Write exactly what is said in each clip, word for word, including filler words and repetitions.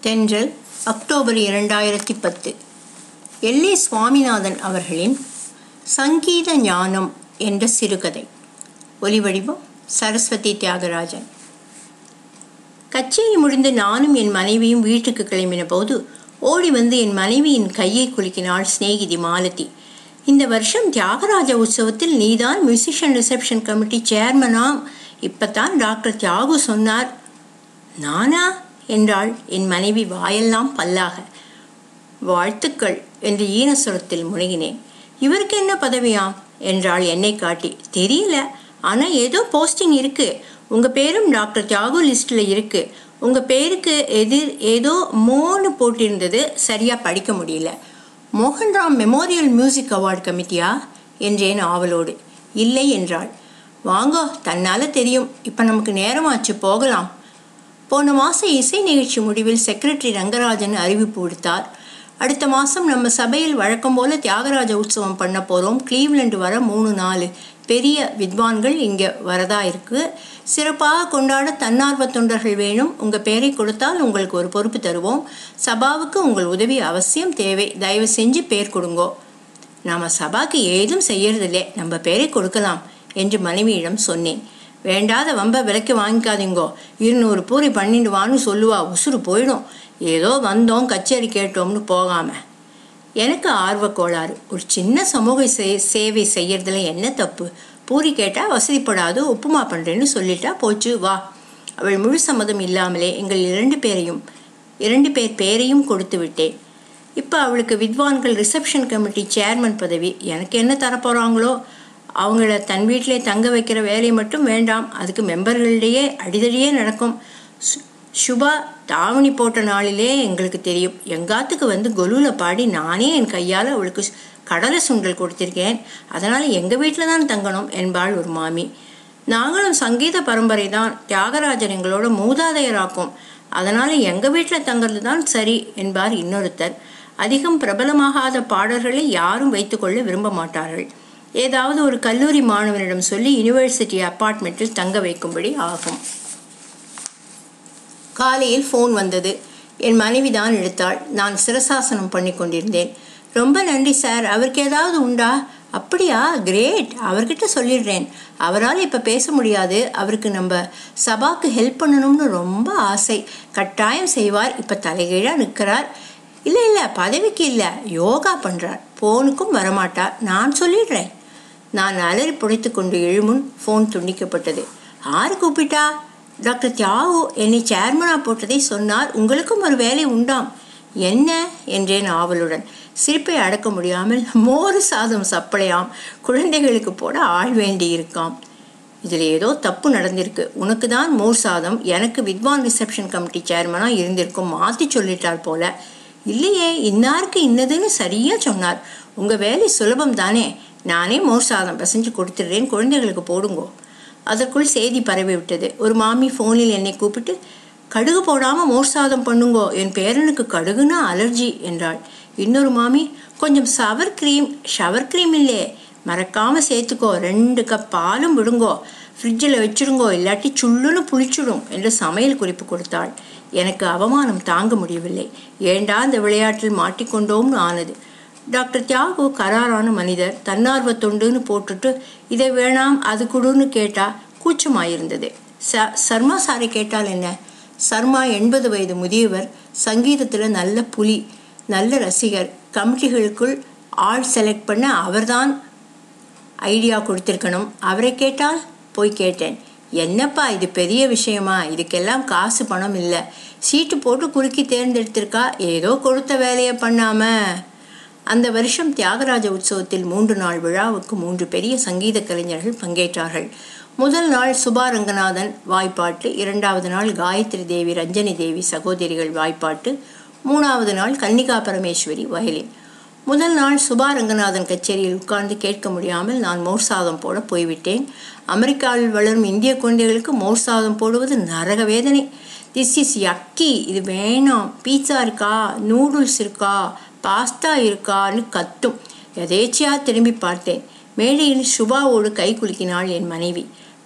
தென்றல் அக்டோபர் இரண்டாயிரத்தி பத்து. எல் ஏ சுவாமிநாதன் அவர்களின் சங்கீத ஞானம் என்ற சிறுகதை. ஒலிவடிவம் சரஸ்வதி தியாகராஜன். கச்சேரி முடிந்து நானும் என் மனைவியும் வீட்டுக்கு கிளம்பின போது ஓடி வந்து என் மனைவியின் கையை குலுக்கினாள் சிநேகிதி மாலதி. இந்த வருஷம் தியாகராஜ உற்சவத்தில் நீதான் மியூசிஷியன் ரிசப்ஷன் கமிட்டி சேர்மனாம். இப்பத்தான் டாக்டர் தியாகு சொன்னார். நானா என்றாள் என் மனைவி வாயெல்லாம் பல்லாக. வாழ்த்துக்கள் என்று ஈனசுரத்தில் முழுகினேன். இவருக்கு என்ன பதவியாம் என்றாள் என்னை காட்டி. தெரியல, ஆனால் ஏதோ போஸ்டிங் இருக்கு. உங்கள் பேரும் டாக்டர் தியாகு லிஸ்டில் இருக்கு. உங்கள் பேருக்கு எதிர் ஏதோ மோன்னு போட்டிருந்தது, சரியாக படிக்க முடியல. மோகன்ராம் மெமோரியல் மியூசிக் அவார்டு கமிட்டியா என்றேன் ஆவலோடு. இல்லை என்றாள். வாங்கோ, தன்னால் தெரியும். இப்போ நமக்கு நேரமாச்சு, போகலாம். போன மாதம் இசை நிகழ்ச்சி முடிவில் செக்ரட்டரி ரங்கராஜன் அறிவிப்பு விடுத்தார். அடுத்த மாதம் நம்ம சபையில் வழக்கம் போல தியாகராஜ உற்சவம் பண்ண போகிறோம். கிளீவ்லண்டு வர மூணு நாலு பெரிய வித்வான்கள் இங்கே வரதா இருக்கு. சிறப்பாக கொண்டாட தன்னார்வ தொண்டர்கள் வேணும். உங்கள் பேரை கொடுத்தால் உங்களுக்கு ஒரு பொறுப்பு தருவோம். சபாவுக்கு உங்கள் உதவி அவசியம் தேவை. தயவு செஞ்சு பேர் கொடுங்கோ. நாம் சபாக்கு ஏதும் செய்யறதில்லை, நம்ம பேரை கொடுக்கலாம் என்று மனைவியிடம் சொன்னேன். வேண்டாத வம்ப விலைக்கு வாங்கிக்காதீங்கோ. இருநூறு பூரி பண்ணிட்டு வான்னு சொல்லுவா, உசுறு போயிடும். ஏதோ வந்தோம், கச்சேரி கேட்டோம்னு போகாம. எனக்கு ஆர்வ கோளாறு. ஒரு சின்ன சமூக சேவை செய்யறதுல என்ன தப்பு? பூரி கேட்டால் வசதிப்படாது, உப்புமா பண்ணுறேன்னு சொல்லிட்டா போச்சு, வா. அவள் முழு சம்மதம் இல்லாமலே எங்கள் இரண்டு பேரையும் இரண்டு பேர் பேரையும் கொடுத்து விட்டேன். இப்போ அவளுக்கு வித்வான்கள் ரிசப்ஷன் கமிட்டி சேர்மன் பதவி. எனக்கு என்ன தரப்போகிறாங்களோ. அவங்கள தன் வீட்டிலே தங்க வைக்கிற வேலையை மட்டும் வேண்டாம். அதுக்கு மெம்பர்களிடையே அடிதடியே நடக்கும். சுபா தாவணி போட்ட நாளிலே எங்களுக்கு தெரியும். எங்காத்துக்கு வந்து கொலுவில் பாடி நானே என் கையால் அவளுக்கு கடலை சுண்டல் கொடுத்திருக்கேன். அதனால் எங்கள் வீட்டில் தான் தங்கணும் என்பாள் ஒரு மாமி. நாங்களும் சங்கீத பரம்பரை தான். தியாகராஜர் எங்களோட மூதாதையராக்கும். அதனால் எங்கள் வீட்டில் தங்கிறது தான் சரி என்பார் இன்னொருத்தர். அதிகம் பிரபலமாகாத பாடல்களை யாரும் வைத்துக்கொள்ள விரும்ப மாட்டார்கள். ஏதாவது ஒரு கல்லூரி மாணவனிடம் சொல்லி யூனிவர்சிட்டி அப்பார்ட்மெண்ட்டில் தங்க வைக்கும்படி ஆகும். காலையில் ஃபோன் வந்தது. என் மனைவி தான் எடுத்தாள். நான் சிரசாசனம் பண்ணி கொண்டிருந்தேன். ரொம்ப நன்றி சார். அவருக்கு ஏதாவது உண்டா? அப்படியா, கிரேட். அவர்கிட்ட சொல்லிடுறேன். அவரால் இப்போ பேச முடியாது. அவருக்கு நம்ம சபாக்கு ஹெல்ப் பண்ணணும்னு ரொம்ப ஆசை. கட்டாயம் செய்வார். இப்போ தலைகீழாக நிற்கிறார். இல்லை இல்லை, பதவிக்கு இல்லை, யோகா பண்ணுறார். ஃபோனுக்கும் வரமாட்டார். நான் சொல்லிடுறேன். நான் அலறி புடைத்து கொண்டு எழுமுன் ஃபோன் துண்டிக்கப்பட்டது. ஆறு கூப்பிட்டா? டாக்டர் தியாகு என்னை சேர்மனாக போட்டதை சொன்னார். உங்களுக்கும் ஒரு வேலை உண்டாம். என்ன என்றேன் ஆவலுடன். சிரிப்பை அடக்க முடியாமல், மோறு சாதம் சப்பளையாம், குழந்தைகளுக்கு போட ஆள் வேண்டி இருக்காம். இதில் ஏதோ தப்பு நடந்திருக்கு. உனக்கு தான் மோர் சாதம், எனக்கு வித்வான் ரிசப்ஷன் கமிட்டி சேர்மனாக இருந்திருக்கும். மாற்றி சொல்லிட்டார் போல. இல்லையே, இன்னாருக்கு இன்னதுன்னு சரியாக சொன்னார். உங்கள் வேலை சுலபம் தானே. நானே மோர் சாதம் பசைஞ்சு கொடுத்துடுறேன், குழந்தைகளுக்கு போடுங்கோ. அதற்குள் செய்தி பரவி விட்டது. ஒரு மாமி ஃபோனில் என்னை கூப்பிட்டு, கடுகு போடாமல் மோர் சாதம் பண்ணுங்கோ, என் பேரனுக்கு கடுகுன்னா அலர்ஜி என்றாள். இன்னொரு மாமி, கொஞ்சம் சவர் க்ரீம் ஷவர் க்ரீம் இல்லையே, மறக்காமல் சேர்த்துக்கோ, ரெண்டு கப் பாலும் விடுங்கோ, ஃப்ரிட்ஜில் வச்சுடுங்கோ, இல்லாட்டி சுள்ளுன்னு புளிச்சுடும் என்று சமையல் குறிப்பு கொடுத்தாள். எனக்கு அவமானம் தாங்க முடியவில்லை. ஏண்டா இந்த விளையாட்டில் மாட்டிக்கொண்டோம்னு ஆனது. டாக்டர் தியாகு கராரான மனிதர். தன்னார்வ தொண்டுன்னு போட்டுட்டு இதை வேணாம் அது கொடுன்னு கேட்டால் கூச்சமாயிருந்தது. ச சர்மா சாரை கேட்டால் என்ன? சர்மா எண்பது வயது முதியவர். சங்கீதத்தில் நல்ல புலி, நல்ல ரசிகர். கமிட்டிகளுக்குள் ஆள் செலக்ட் பண்ண அவர்தான் ஐடியா கொடுத்திருக்கணும். அவரை கேட்டால்? போய் கேட்டேன். என்னப்பா இது பெரிய விஷயமா? இதுக்கெல்லாம் காசு பணம் இல்லை. சீட்டு போட்டு குறுக்கி தேர்ந்தெடுத்திருக்கா. ஏதோ கொடுத்த வேலையை பண்ணாம. அந்த வருஷம் தியாகராஜ உற்சவத்தில் மூன்று நாள் விழாவுக்கு மூன்று பெரிய சங்கீத கலைஞர்கள் பங்கேற்றார்கள். முதல் நாள் சுபா ரங்கநாதன் வாய்ப்பாட்டு, இரண்டாவது நாள் காயத்ரி தேவி, ரஞ்சனி தேவி சகோதரிகள் வாய்ப்பாட்டு, மூணாவது நாள் கன்னிகா பரமேஸ்வரி வயலின். முதல் நாள் சுபா ரங்கநாதன் கச்சேரியில் உட்கார்ந்து கேட்க முடியாமல் நான் மோர் சாதம் போட போய்விட்டேன். அமெரிக்காவில் வளரும் இந்திய குழந்தைகளுக்கு மோர் சாதம் போடுவது நரக வேதனை. திஸ் இஸ் யக்கி, இது வேணாம், பீட்சா இருக்கா, நூடுல்ஸ் இருக்கா, பாஸ்தா இருக்கான்னு கத்தும். எதேச்சியாக திரும்பி பார்த்தேன். மேடையில் சுபாவோடு கை குலுக்கினாள் என் மனைவி.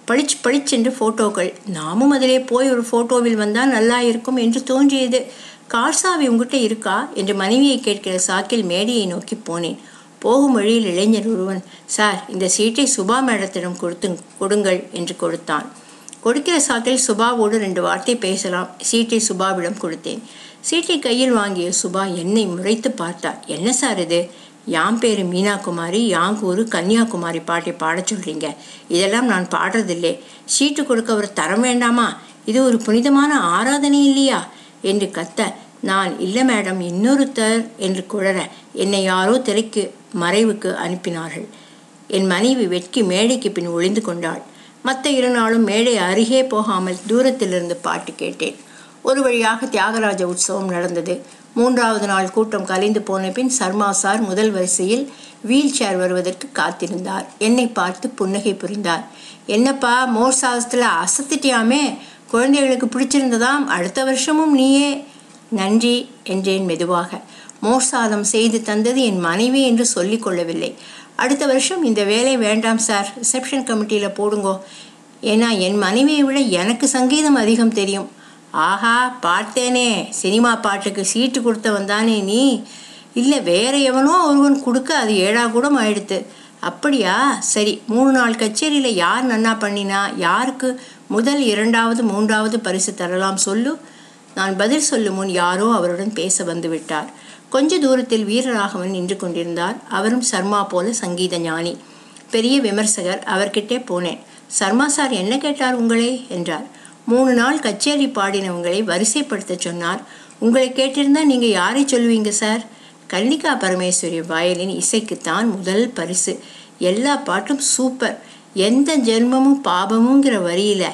பளிச்சு பளிச்சென்று ஃபோட்டோக்கள். நாமும் அதிலே போய் ஒரு ஃபோட்டோவில் வந்தால் நல்லா இருக்கும் என்று தோன்றியது. கார் சாவி உங்ககிட்ட இருக்கா என்று மனைவியை கேட்கிற சாக்கில் மேடையை நோக்கி போனேன். போகும் வழியில் இளைஞர் ஒருவன், சார் இந்த சீட்டை சுபா மேடத்திடம் கொடுத்து கொடுங்கள் என்று கொடுத்தான். கொடுக்கிற சாக்கில் சுபாவோடு ரெண்டு வார்த்தை பேசலாம். சீட்டை சுபாவிடம் கொடுத்தேன். சீட்டை கையில் வாங்கிய சுபா என்னை முறைத்து பார்த்தார். என்ன சார் இது? யான் பேரு மீனா குமாரி, யாங்கூரு கன்னியாகுமரி பாட்டை பாடச் சொல்றீங்க. இதெல்லாம் நான் பாடுறதில்லை. சீட்டு கொடுக்க ஒரு தரம் வேண்டாமா? இது ஒரு புனிதமான ஆராதனை இல்லையா என்று கத்த, நான் இல்லை மேடம் இன்னொருத்தர் என்று குழற என்னை யாரோ திரைக்கு மறைவுக்கு அனுப்பினார்கள். என் மனைவி வெட்கி மேடைக்கு பின் ஒளிந்து கொண்டாள். மற்ற இரு நாளும் மேடை அருகே போகாமல் தூரத்திலிருந்து பாட்டு கேட்டேன். ஒரு வழியாக தியாகராஜ உற்சவம் நடந்தது. மூன்றாவது நாள் கூட்டம் கலைந்து போன பின் சர்மா சார் முதல் வரிசையில் வீல் சேர் வருவதற்கு காத்திருந்தார். என்னை பார்த்து புன்னகை புரிந்தார். என்னப்பா மோர் சாதத்தில் அசத்திட்டியாமே, குழந்தைகளுக்கு பிடிச்சிருந்ததாம், அடுத்த வருஷமும் நீயே. நன்றி என்றேன் மெதுவாக. மோர் சாதம் செய்து தந்தது என் மனைவி என்று சொல்லிக் கொள்ளவில்லை. அடுத்த வருஷம் இந்த வேலை வேண்டாம் சார், ரிசப்ஷன் கமிட்டியில் போடுங்கோ. ஏன்னா என் மனைவியை விட எனக்கு சங்கீதம் அதிகம் தெரியும். ஆஹா பார்த்தேனே, சினிமா பாட்டுக்கு சீட்டு கொடுத்தவன் தானே நீ? இல்லை வேற எவனோ ஒருவன் கொடுக்க அது ஏழா கூட ஆயிடுத்து. அப்படியா? சரி, மூணு நாள் கச்சேரியில் யார் நன்னா பண்ணினா? யாருக்கு முதல் இரண்டாவது மூன்றாவது பரிசு தரலாம் சொல்லு. நான் பதில் சொல்லும் முன் யாரோ அவருடன் பேச வந்து விட்டார். கொஞ்ச தூரத்தில் வீரராகவன் நின்று கொண்டிருந்தார். அவரும் சர்மா போல சங்கீத ஞானி, பெரிய விமர்சகர். அவர்கிட்டே போனேன். சர்மா சார் என்ன கேட்டார் உங்களே என்றார். மூணு நாள் கச்சேரி பாடினவங்களை வரிசைப்படுத்த சொன்னார். உங்களை கேட்டிருந்தா நீங்க யாரை சொல்லுவீங்க சார்? கன்னிகா பரமேஸ்வரி வயலின் இசைக்குத்தான் முதல் பரிசு. எல்லா பாட்டும் சூப்பர். எந்த ஜென்மமும் பாபமுங்கிற வரியில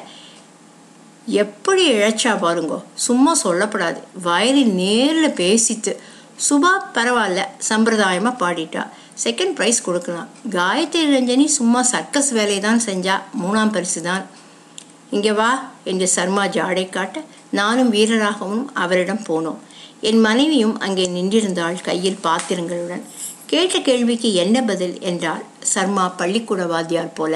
எப்படி இழைச்சா பாருங்கோ. சும்மா சொல்லப்படாது, வயலின் நேரில் பேசித்து. சுபா பரவாயில்ல, சம்பிரதாயமாக பாடிட்டா, செகண்ட் ப்ரைஸ் கொடுக்கலாம். காயத்ரி ரஞ்சனி சும்மா சர்க்கஸ் வேலையை தான் செஞ்சா, மூணாம் பரிசு தான். இங்கே வா என்று சர்மா ஜாடை காட்ட நானும் வீரராகவும் அவரிடம் போனோம். என் மனைவியும் அங்கே நின்றிருந்தாள் கையில் பாத்திரங்களுடன். கேட்ட கேள்விக்கு என்ன பதில் என்றாள் சர்மா பள்ளிக்கூட வாத்தியார் போல.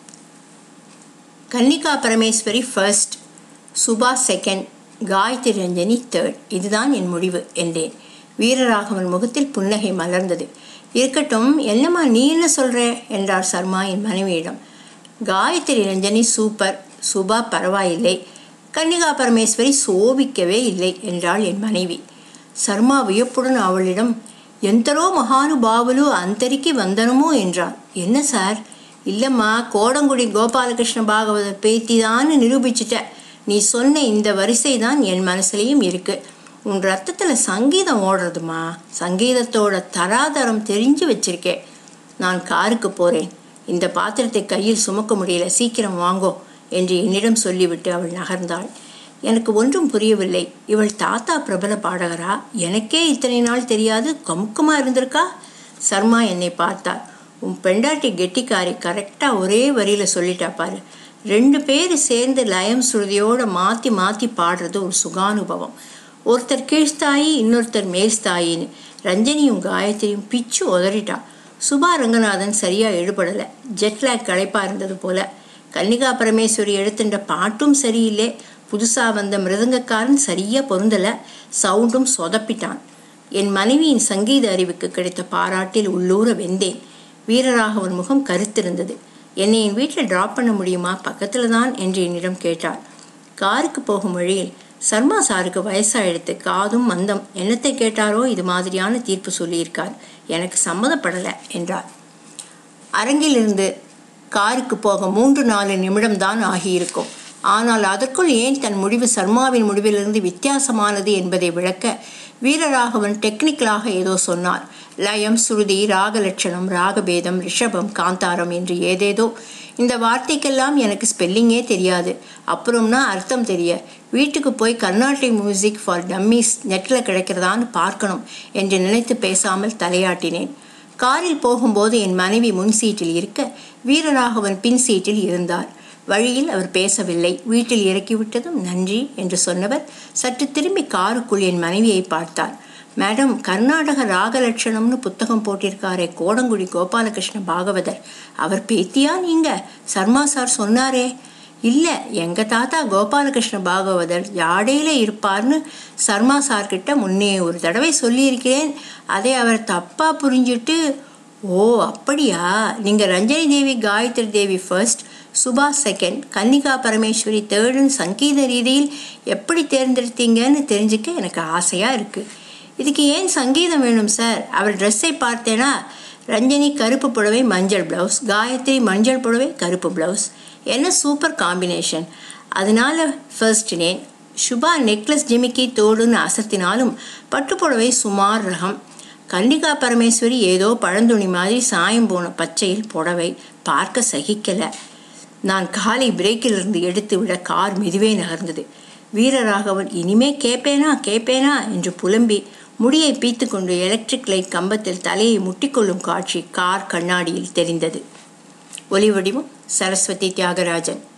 Kannika Parameswari first, Subha second, Gayathri Ranjani third. இதுதான் என் முடிவு என்றேன். வீரராகவன் முகத்தில் புன்னகை மலர்ந்தது. இருக்கட்டும், என்னம்மா நீ என்ன சொல்ற என்றார் சர்மா என் மனைவியிடம். காயத்ரி ரஞ்சனி சூப்பர், சுபா பரவாயில்லை, கன்னிகா பரமேஸ்வரி சோபிக்கவே இல்லை என்றாள் என் மனைவி. சர்மா வியப்புடன் அவளிடம், எந்தரோ மகானுபாவுலு அந்தரிக்கு வந்தனமோ என்றாள். என்ன சார்? இல்லைம்மா, கோடங்குடி கோபாலகிருஷ்ண பாகவத பேத்திதான்னு நிரூபிச்சிட்ட. நீ சொன்ன இந்த வரிசை தான் என் மனசுலையும் இருக்கு. உன் ரத்தத்தில் சங்கீதம் ஓடுறதுமா, சங்கீதத்தோட தராதரம் தெரிஞ்சு வச்சிருக்கே. நான் காருக்கு போகிறேன், இந்த பாத்திரத்தை கையில் சுமக்க முடியல, சீக்கிரம் வாங்கோ என்று என்னிடம் சொல்லிவிட்டு அவள் நகர்ந்தாள். எனக்கு ஒன்றும் புரியவில்லை. இவள் தாத்தா பிரபல பாடகரா? எனக்கே இத்தனை நாள் தெரியாது, கமுக்கமாக இருந்திருக்கா? சர்மா என்னை பார்த்தார். உன் பெண்டாட்டி கெட்டிக்காரி, கரெக்டாக ஒரே வரியில் சொல்லிட்டா பாரு. ரெண்டு பேர் சேர்ந்து லயம் சுருதியோடு மாற்றி மாற்றி பாடுறது ஒரு சுகானுபவம். ஒருத்தர் கீழ்ஸ்தாயி, இன்னொருத்தர் மேல்ஸ்தாயின்னு. ரஞ்சனியும் காயத்ரியும் பிச்சு உதறிட்டா. சுபா ரங்கநாதன் சரியாக எழுபடலை, ஜெட்லேக் களைப்பாக இருந்தது போல. கன்னிகா பரமேஸ்வரி எடுத்துட்ட பாட்டும் சரியில்லை. புதுசாக வந்த மிருதங்கக்காரன் சரியாக பொருந்தலை, சவுண்டும் சொதப்பிட்டான். என் மனைவியின் சங்கீத அறிவுக்கு கிடைத்த பாராட்டில் உள்ளூர வெந்தேன். வீரராகவன் முகம் கருத்திருந்தது. என்னை என் வீட்டில் ட்ராப் பண்ண முடியுமா, பக்கத்தில் தான் என்று என்னிடம் கேட்டாள். காருக்கு போகும் வழியில், சர்மா சாருக்கு வயசாயிடுத்து, காதும் மந்தம், என்னத்தை கேட்டாரோ இது மாதிரியான தீர்ப்பு சொல்லியிருக்கார், எனக்கு சம்மதப்படலை என்றார். அரங்கிலிருந்து காருக்கு போக மூன்று நாலு நிமிடம்தான் ஆகியிருக்கும். ஆனால் அதற்குள் ஏன் தன் முடிவு சர்மாவின் முடிவிலிருந்து வித்தியாசமானது என்பதை விளக்க வீரராகவன் டெக்னிக்கலாக ஏதோ சொன்னார். லயம், சுருதி, ராகலட்சணம், ராகபேதம், ரிஷபம், காந்தாரம் என்று ஏதேதோ. இந்த வார்த்தைக்கெல்லாம் எனக்கு ஸ்பெல்லிங்கே தெரியாது. அப்புறம்னா அர்த்தம் தெரிய வீட்டுக்கு போய் கர்நாடிக் மியூசிக் ஃபார் டம்மீஸ் நெட்டில் கிடைக்கிறதான்னு பார்க்கணும் என்று நினைத்து பேசாமல் தலையாட்டினேன். காரில் போகும்போது என் மனைவி முன் சீட்டில் இருக்க வீரராகவன் பின் சீட்டில் இருந்தார். வழியில் அவர் பேசவில்லை. வீட்டில் இறக்கிவிட்டதும் நன்றி என்று சொன்னவர் சற்று திரும்பி காருக்குள் என் மனைவியை பார்த்தார். மேடம், கர்நாடக ராகலட்சணம்னு புத்தகம் போட்டிருக்காரே கோடங்குடி கோபாலகிருஷ்ண பாகவதர், அவர் பேத்தியா நீங்க? சர்மா சார் சொன்னாரே. இல்லை, எங்கள் தாத்தா கோபாலகிருஷ்ண பாகவதர் ஜாடையில் இருப்பார்னு சர்மா சார்கிட்ட முன்னே ஒரு தடவை சொல்லியிருக்கிறேன். அதை அவர் தப்பாக புரிஞ்சுட்டு, ஓ அப்படியா, நீங்கள் ரஞ்சனி தேவி காயத்ரி தேவி ஃபர்ஸ்ட், சுபாஷ் செகண்ட், கன்னிகா பரமேஸ்வரி தேர்டுன்னு சங்கீத ரீதியில் எப்படி தேர்ந்தெடுத்தீங்கன்னு தெரிஞ்சுக்க எனக்கு ஆசையாக இருக்குது. இதுக்கு ஏன் சங்கீதம் வேணும் சார்? அவர் ட்ரெஸ்ஸை பார்த்தேனா, ரஞ்சனி கருப்பு புடவை மஞ்சள் ப்ளவுஸ், காயத்ரி மஞ்சள் புடவை கருப்பு ப்ளவுஸ். என்ன சூப்பர் காம்பினேஷன். அதனால ஃபர்ஸ்ட் நேம். சுபா நெக்லஸ் ஜிமிக்கி தோடுன்னு அசத்தினாலும் பட்டுப்புடவை சுமார் ரகம். கன்னிகா பரமேஸ்வரி ஏதோ பழந்துணி மாதிரி சாயம் போன பச்சையில் புடவை, பார்க்க சகிக்கலை. நான் காலை பிரேக்கிலிருந்து எடுத்து விட கார் மெதுவே நகர்ந்தது. வீரராகவன் இனிமே கேப்பேனா கேப்பேனா என்று புலம்பி முடியை பீத்து கொண்டு எலக்ட்ரிக் லைட் கம்பத்தில் தலையை முட்டிக்கொள்ளும் காட்சி கார் கண்ணாடியில் தெரிந்தது. ஒலி வடிவம் சரஸ்வதி தியாகராஜன்.